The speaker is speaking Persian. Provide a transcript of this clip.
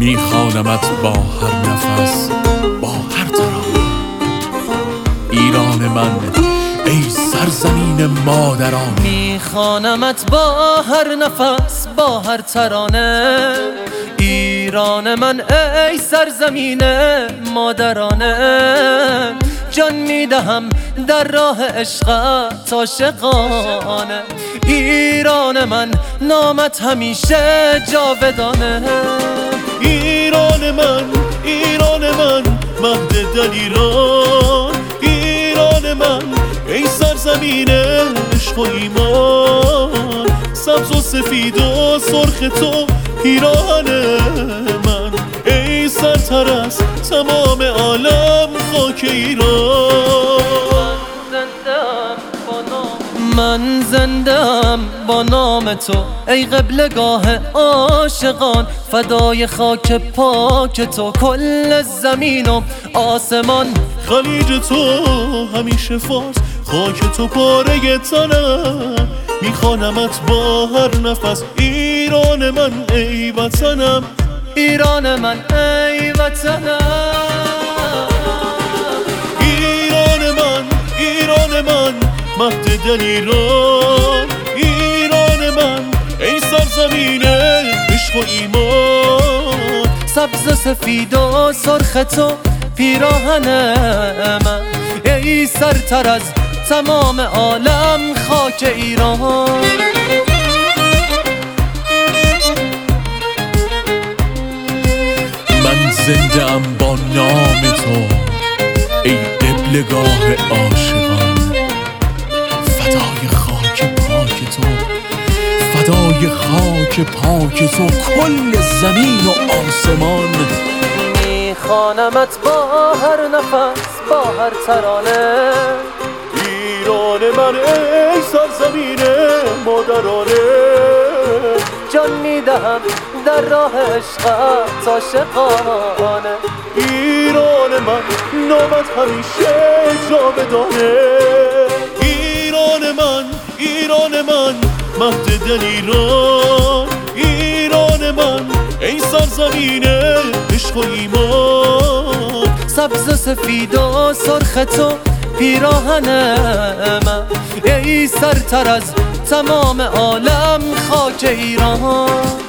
میخوانمت با هر نفس، با هر ترانه. ایران من ای سرزمین مادران، میخوانمت با هر نفس، با هر ترانه. ایران من ای سرزمین مادرانه. جان میدهم در راه عشقت عاشقانه. ایران من نامت همیشه جاودانه. ایران من، ایران من، مهد دلیران. ایران من ای سرزمین عشق و ایمان. سبز و سفید و سرخ تو پیراهن من، ای سرتر از تمام عالم خاک ایران. من زندم با نام تو ای قبلگاه عاشقان. فدای خاک پاک تو کل زمین و آسمان. خلیج تو همیشه فارس، خاک تو پاره تنم. میخوانمت با هر نفس، ایران من ای وطنم. ایران من ای وطنم. ایران من، ایران من، مهد دلیران. ایران من ای سرزمین عشق و ایمان. سبز سفید و سرخ تو پیراهن من، ای سرتر از تمام عالم خاک ایران. من زنده ام با نام تو ای قبلگاه عاشقان. فدای خاک پاک تو، فدای خاک پاک تو کل زمین و آسمان. میخوانمت با هر نفس، با هر ترانه. ایران من ای سرزمین مادرانه. جان میدهم در راه عشقت عاشقانه. ایران من نامت همیشه جاودانه. ایران من، ایران من، مهد دلیران. ایران من ای سرزمین عشق و ایمان. سبز سفید و سرخ تو پیراهن من، ای سرتر از تمام عالم خاک ایران.